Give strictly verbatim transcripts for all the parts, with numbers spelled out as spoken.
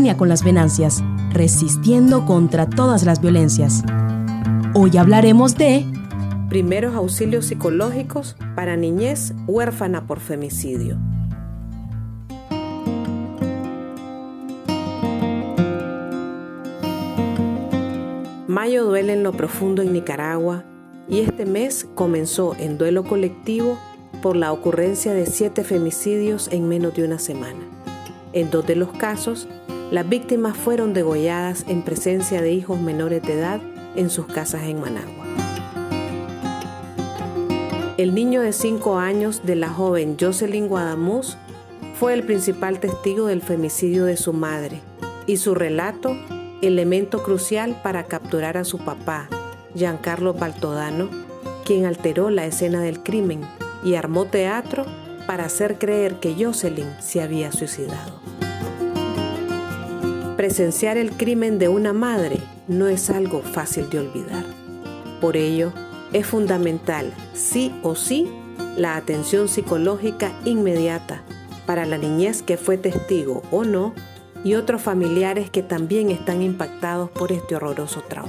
línea con las Venancias, resistiendo contra todas las violencias. Hoy hablaremos de primeros auxilios psicológicos para niñez huérfana por femicidio. Mayo duele en lo profundo en Nicaragua y este mes comenzó en duelo colectivo por la ocurrencia de siete femicidios en menos de una semana. En dos de los casos, las víctimas fueron degolladas en presencia de hijos menores de edad en sus casas en Managua. El niño de cinco años de la joven Jocelyn Guadamuz fue el principal testigo del femicidio de su madre y su relato, elemento crucial para capturar a su papá, Giancarlo Baltodano, quien alteró la escena del crimen y armó teatro para hacer creer que Jocelyn se había suicidado. Presenciar el crimen de una madre no es algo fácil de olvidar. Por ello, es fundamental, sí o sí, la atención psicológica inmediata para la niñez que fue testigo o no y otros familiares que también están impactados por este horroroso trauma.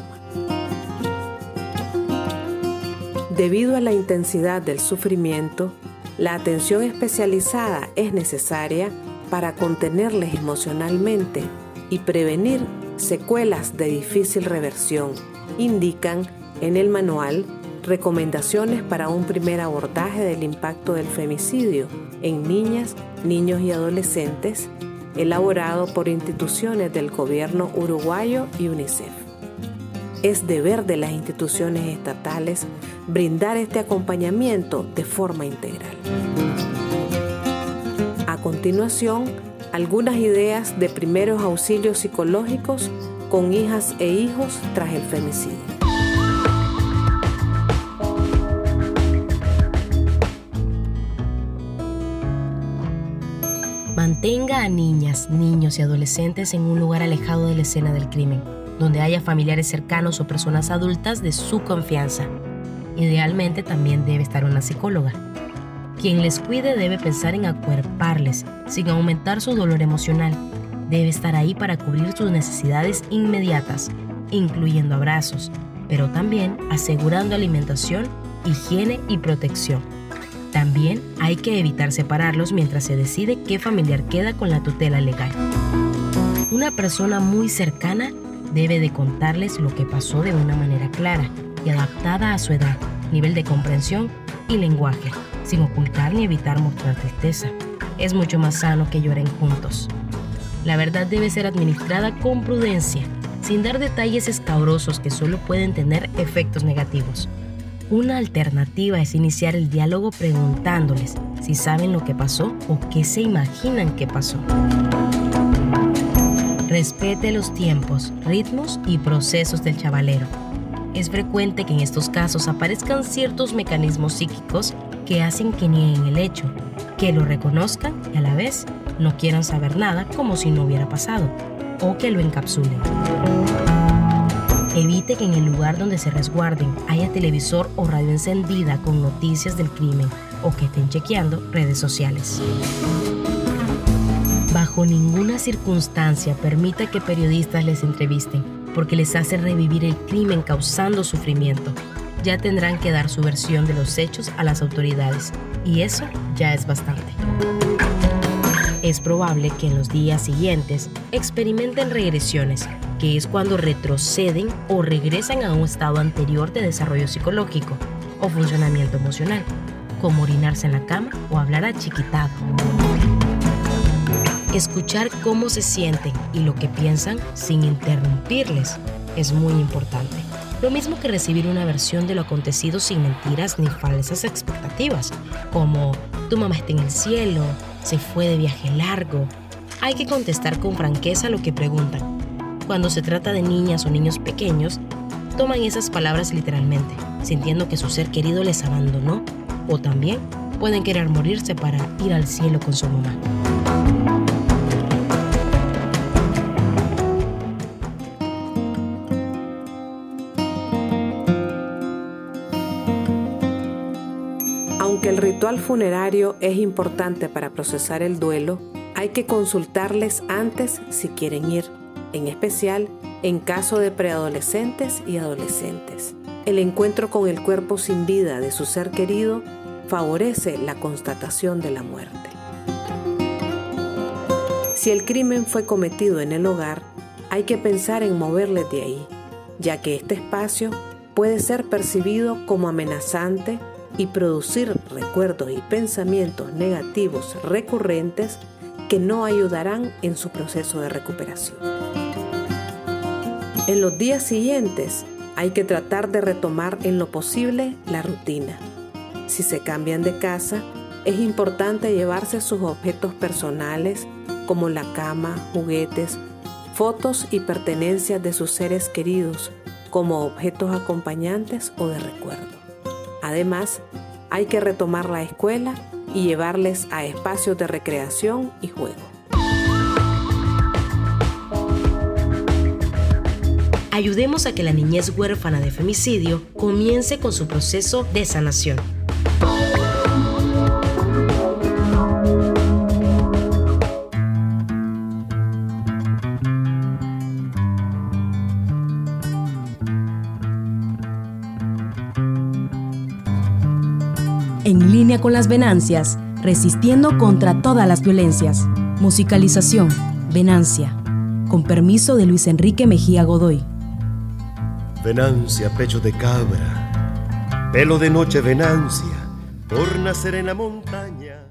Debido a la intensidad del sufrimiento, la atención especializada es necesaria para contenerles emocionalmente y prevenir secuelas de difícil reversión. Indican en el manual recomendaciones para un primer abordaje del impacto del femicidio en niñas, niños y adolescentes, elaborado por instituciones del gobierno uruguayo y UNICEF. Es deber de las instituciones estatales brindar este acompañamiento de forma integral. A continuación, algunas ideas de primeros auxilios psicológicos con hijas e hijos tras el femicidio. Mantenga a niñas, niños y adolescentes en un lugar alejado de la escena del crimen, donde haya familiares cercanos o personas adultas de su confianza. Idealmente también debe estar una psicóloga. Quien les cuide debe pensar en acuerparles, sin aumentar su dolor emocional. Debe estar ahí para cubrir sus necesidades inmediatas, incluyendo abrazos, pero también asegurando alimentación, higiene y protección. También hay que evitar separarlos mientras se decide qué familiar queda con la tutela legal. Una persona muy cercana debe de contarles lo que pasó de una manera clara y adaptada a su edad, nivel de comprensión y lenguaje, sin ocultar ni evitar mostrar tristeza. Es mucho más sano que lloren juntos. La verdad debe ser administrada con prudencia, sin dar detalles escabrosos que solo pueden tener efectos negativos. Una alternativa es iniciar el diálogo preguntándoles si saben lo que pasó o qué se imaginan que pasó. Respete los tiempos, ritmos y procesos del chavalero. Es frecuente que en estos casos aparezcan ciertos mecanismos psíquicos que hacen que nieguen el hecho, que lo reconozcan y a la vez no quieran saber nada como si no hubiera pasado, o que lo encapsulen. Evite que en el lugar donde se resguarden haya televisor o radio encendida con noticias del crimen o que estén chequeando redes sociales. Bajo ninguna circunstancia permita que periodistas les entrevisten, porque les hace revivir el crimen causando sufrimiento. Ya tendrán que dar su versión de los hechos a las autoridades, y eso ya es bastante. Es probable que en los días siguientes experimenten regresiones, que es cuando retroceden o regresan a un estado anterior de desarrollo psicológico o funcionamiento emocional, como orinarse en la cama o hablar achiquitado. Escuchar cómo se sienten y lo que piensan sin interrumpirles es muy importante. Lo mismo que recibir una versión de lo acontecido sin mentiras ni falsas expectativas, como tu mamá está en el cielo, se fue de viaje largo. Hay que contestar con franqueza lo que preguntan. Cuando se trata de niñas o niños pequeños, toman esas palabras literalmente, sintiendo que su ser querido les abandonó, o también pueden querer morirse para ir al cielo con su mamá. Aunque el ritual funerario es importante para procesar el duelo, hay hay que consultarles antes si quieren ir, en especial en caso de preadolescentes y adolescentes. El encuentro con el cuerpo sin vida de su ser querido favorece la constatación de la muerte. Si el crimen fue cometido en el hogar, hay que pensar en moverles de ahí, ya que este espacio puede ser percibido como amenazante y producir recuerdos y pensamientos negativos recurrentes que no ayudarán en su proceso de recuperación. En los días siguientes, hay que tratar de retomar en lo posible la rutina. Si se cambian de casa, es importante llevarse sus objetos personales como la cama, juguetes, fotos y pertenencias de sus seres queridos como objetos acompañantes o de recuerdo. Además, hay que retomar la escuela y llevarles a espacios de recreación y juego. Ayudemos a que la niñez huérfana de femicidio comience con su proceso de sanación. En línea con las Venancias, resistiendo contra todas las violencias. Musicalización, Venancia. Con permiso de Luis Enrique Mejía Godoy. Venancia, pecho de cabra, pelo de noche, Venancia, por nacer en la montaña.